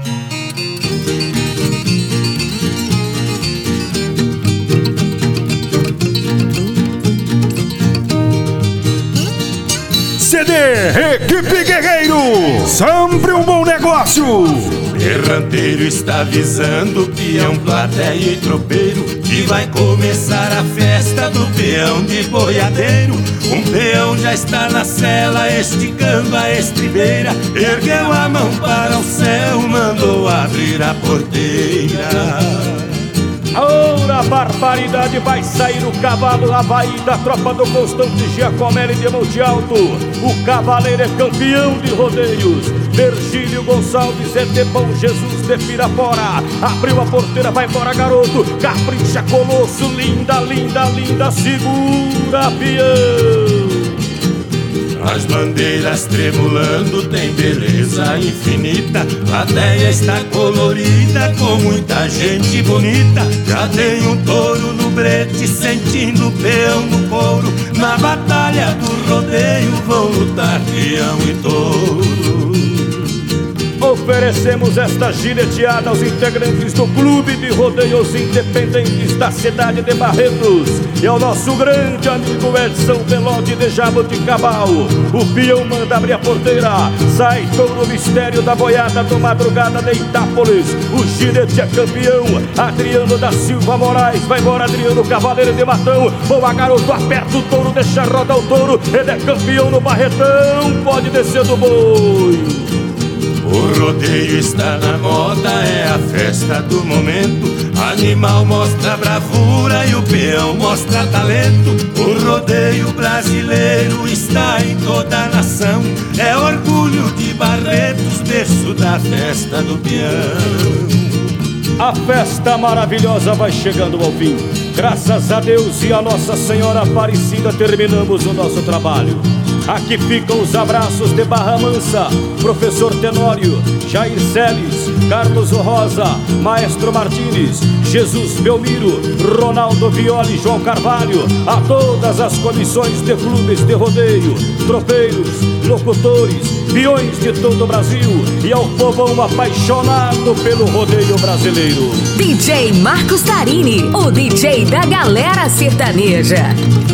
CD Equipe Guerreiro, sempre um bom negócio. Erranteiro está avisando peão, plateia e tropeiro que vai começar a festa do peão de boiadeiro. Um peão já está na cela esticando a estribeira, ergueu a mão para o céu, mandou abrir a porteira. Ora, barbaridade, vai sair o cavalo Havaí da tropa do Constante Giacomelli de Monte Alto. O cavaleiro é campeão de rodeios. Virgílio Gonçalves é de Bom Jesus de Pirapora. Abriu a porteira, vai embora garoto. Capricha Colosso, linda, linda, linda, segura peão. As bandeiras tremulando, tem beleza infinita. Plateia está colorida, com muita gente bonita. Já tem um touro no brete, sentindo o peão no couro. Na batalha do rodeio vão lutar peão e touro. Oferecemos esta gileteada aos integrantes do Clube de Rodeios Independentes da cidade de Barretos e ao nosso grande amigo Edson Velote de Jaboticabal. O peão manda abrir a porteira, sai touro mistério da boiada do Madrugada de Itápolis. O gilete é campeão, Adriano da Silva Moraes. Vai embora Adriano, cavaleiro de Matão. Boa garoto, aperta o touro, deixa rodar o touro. Ele é campeão no Barretão, pode descer do boi. O rodeio está na moda, é a festa do momento. Animal mostra bravura e o peão mostra talento. O rodeio brasileiro está em toda a nação. É orgulho de Barretos, berço da festa do peão. A festa maravilhosa vai chegando ao fim. Graças a Deus e a Nossa Senhora Aparecida terminamos o nosso trabalho. Aqui ficam os abraços de Barra Mansa, Professor Tenório, Jair Celes, Carlos Rosa, Maestro Martins, Jesus Belmiro, Ronaldo Violi, João Carvalho. A todas as comissões de clubes de rodeio, tropeiros, locutores, peões de todo o Brasil e ao povão apaixonado pelo rodeio brasileiro. DJ Marcos Tarini, o DJ da galera sertaneja.